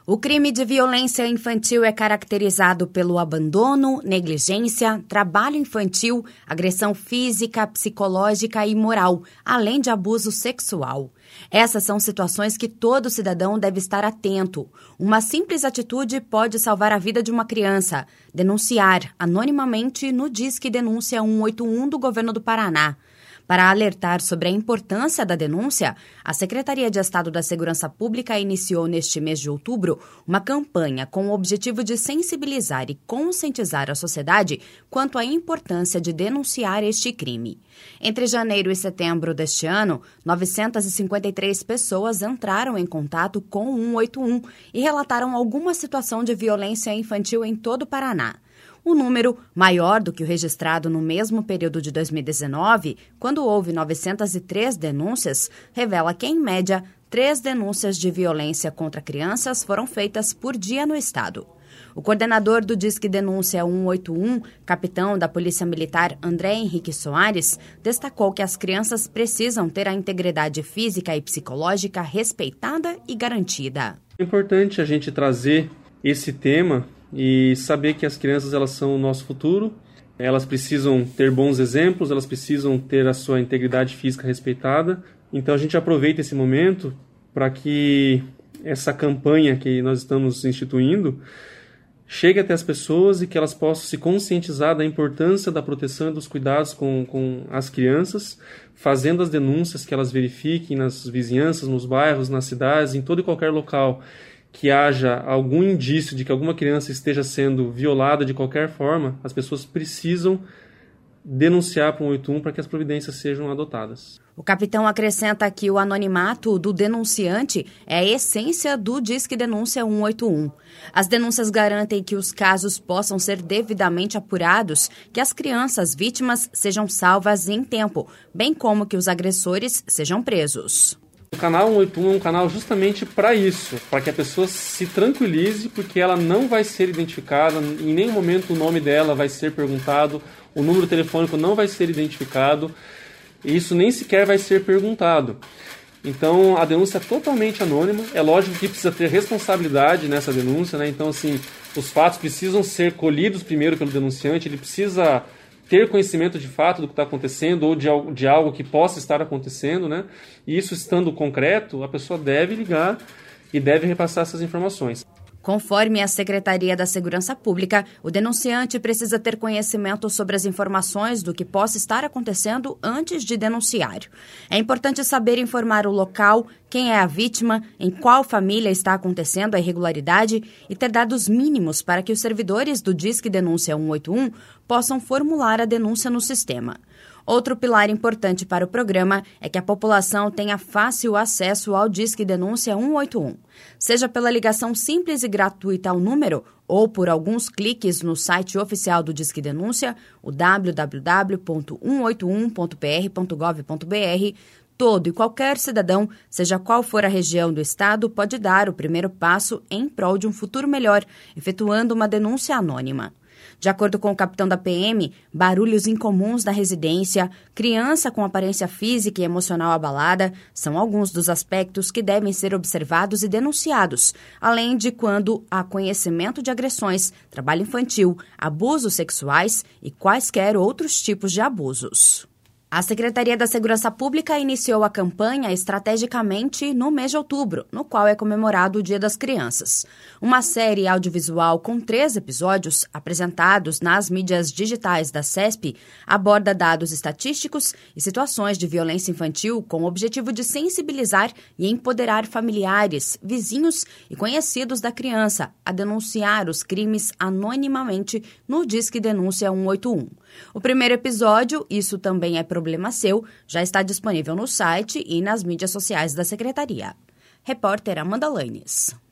O crime de violência infantil é caracterizado pelo abandono, negligência, trabalho infantil, agressão física, psicológica e moral, além de abuso sexual. Essas são situações que todo cidadão deve estar atento. Uma simples atitude pode salvar a vida de uma criança. Denunciar anonimamente no Disque Denúncia 181 do Governo do Paraná. Para alertar sobre a importância da denúncia, a Secretaria de Estado da Segurança Pública iniciou neste mês de outubro uma campanha com o objetivo de sensibilizar e conscientizar a sociedade quanto à importância de denunciar este crime. Entre janeiro e setembro deste ano, 953 pessoas entraram em contato com o 181 e relataram alguma situação de violência infantil em todo o Paraná. O número, maior do que o registrado no mesmo período de 2019, quando houve 903 denúncias, revela que, em média, 3 denúncias de violência contra crianças foram feitas por dia no estado. O coordenador do Disque Denúncia 181, capitão da Polícia Militar André Henrique Soares, destacou que as crianças precisam ter a integridade física e psicológica respeitada e garantida. É importante a gente trazer esse tema e saber que as crianças elas são o nosso futuro, elas precisam ter bons exemplos, elas precisam ter a sua integridade física respeitada. Então a gente aproveita esse momento para que essa campanha que nós estamos instituindo chegue até as pessoas e que elas possam se conscientizar da importância da proteção e dos cuidados com as crianças, fazendo as denúncias que elas verifiquem nas vizinhanças, nos bairros, nas cidades, em todo e qualquer local que haja algum indício de que alguma criança esteja sendo violada de qualquer forma, as pessoas precisam denunciar para o 181 para que as providências sejam adotadas. O capitão acrescenta que o anonimato do denunciante é a essência do Disque Denúncia 181. As denúncias garantem que os casos possam ser devidamente apurados, que as crianças vítimas sejam salvas em tempo, bem como que os agressores sejam presos. O canal 181 é um canal justamente para isso, para que a pessoa se tranquilize, porque ela não vai ser identificada, em nenhum momento o nome dela vai ser perguntado, o número telefônico não vai ser identificado, e isso nem sequer vai ser perguntado. Então a denúncia é totalmente anônima, é lógico que precisa ter responsabilidade nessa denúncia, né? Então assim, os fatos precisam ser colhidos primeiro pelo denunciante, ele precisa ter conhecimento de fato do que está acontecendo ou de algo que possa estar acontecendo, né? E isso estando concreto, a pessoa deve ligar e deve repassar essas informações. Conforme a Secretaria da Segurança Pública, o denunciante precisa ter conhecimento sobre as informações do que possa estar acontecendo antes de denunciar. É importante saber informar o local, quem é a vítima, em qual família está acontecendo a irregularidade e ter dados mínimos para que os servidores do Disque Denúncia 181 possam formular a denúncia no sistema. Outro pilar importante para o programa é que a população tenha fácil acesso ao Disque Denúncia 181, seja pela ligação simples e gratuita ao número ou por alguns cliques no site oficial do Disque Denúncia, o www.181.pr.gov.br. Todo e qualquer cidadão, seja qual for a região do estado, pode dar o primeiro passo em prol de um futuro melhor, efetuando uma denúncia anônima. De acordo com o capitão da PM, barulhos incomuns na residência, criança com aparência física e emocional abalada são alguns dos aspectos que devem ser observados e denunciados, além de quando há conhecimento de agressões, trabalho infantil, abusos sexuais e quaisquer outros tipos de abusos. A Secretaria da Segurança Pública iniciou a campanha estrategicamente no mês de outubro, no qual é comemorado o Dia das Crianças. Uma série audiovisual com 3 episódios, apresentados nas mídias digitais da CESP, aborda dados estatísticos e situações de violência infantil com o objetivo de sensibilizar e empoderar familiares, vizinhos e conhecidos da criança a denunciar os crimes anonimamente no Disque Denúncia 181. O primeiro episódio, Isso Também é Problema Seu, já está disponível no site e nas mídias sociais da Secretaria. Repórter Amanda Lanes.